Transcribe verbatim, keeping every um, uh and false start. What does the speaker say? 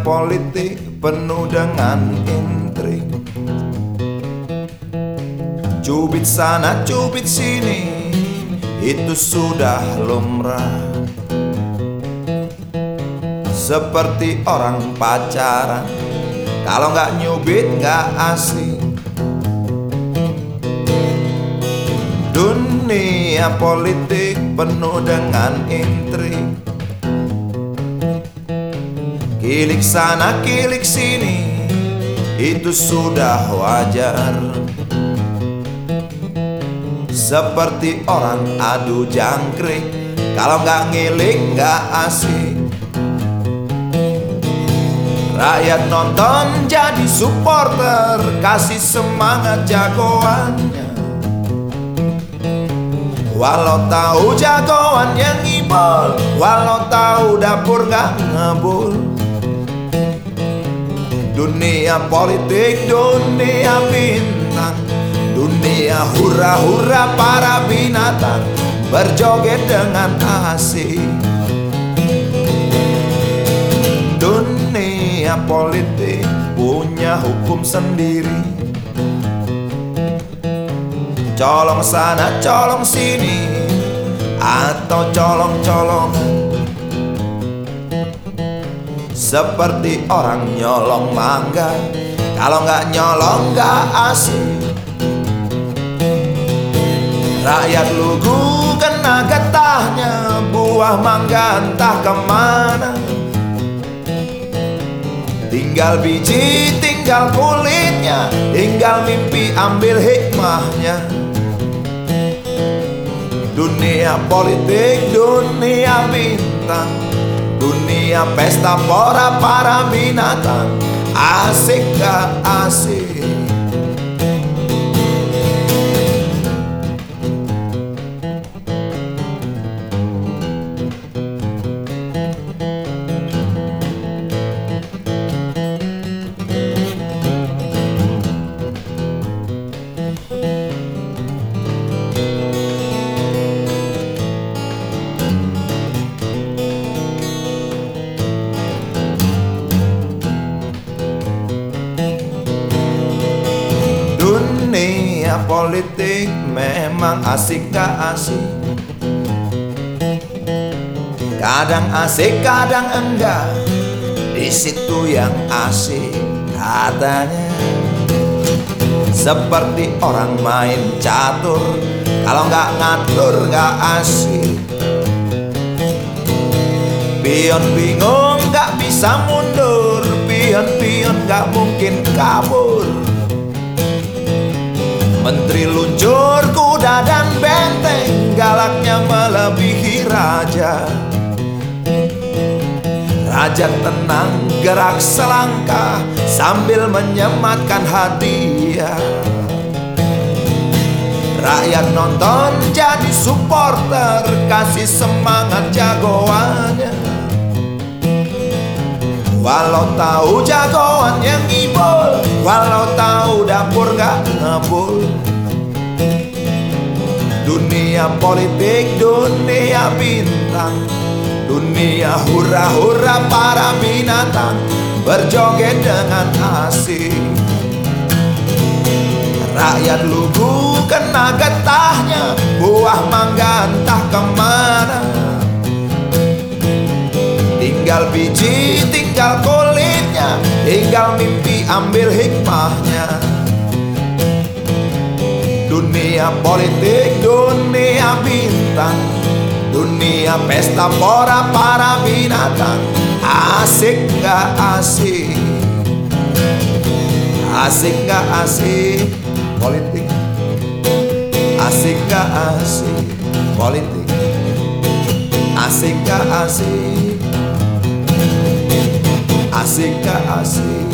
politik penuh dengan intrik. Cubit sana, cubit sini, itu sudah lumrah. Seperti orang pacaran, kalau nggak nyubit nggak asik. Dunia politik penuh dengan intrik. Kilik sana, kilik sini, itu sudah wajar. Seperti orang adu jangkrik, kalau nggak ngilik nggak asik. Rakyat nonton jadi supporter, kasih semangat jagoannya. Walau tahu jagoan yang ngibol, walau tahu dapur gak ngebul. Dunia politik, dunia bintang, dunia hura-hura para binatang berjoget dengan asik. Dunia politik punya hukum sendiri. Colong sana, colong sini, atau colong-colongan. Seperti orang nyolong mangga, kalau nggak nyolong nggak asik. Rakyat lugu kena getahnya, buah mangga entah kemana. Tinggal biji, tinggal kulitnya, tinggal mimpi ambil hikmahnya. Dunia politik, dunia bintang, dunia pesta pora para binatang. Asik gak asik? Dunia politik memang asik gak asik. Kadang asik, kadang enggak. Di situ yang asik katanya. Seperti orang main catur, kalau nggak ngatur nggak asik. Pion bingung nggak bisa mundur, pion-pion nggak mungkin kabur. Menteri luncur kuda dan benteng, galaknya melebihi raja. Raja tenang gerak selangkah sambil menyematkan hadiah. Rakyat nonton jadi supporter, kasih semangat jagoannya. Walau tahu jagoan yang ngibol, walau tahu dapur gak ngebul. Dunia politik, dunia bintang, dunia hura-hura para binatang berjoget dengan asik. Rakyat lugu kena getahnya, buah mangga entah kemana. Tinggal biji, tinggal kulitnya, tinggal mimpi ambil hikmahnya. Dunia politik, dunia bintang, dunia pesta pora para binatang. Asik gak asik? Asik gak asik? Politik. Asik gak asik? Politik. Asik gak asik? Asik gak asik?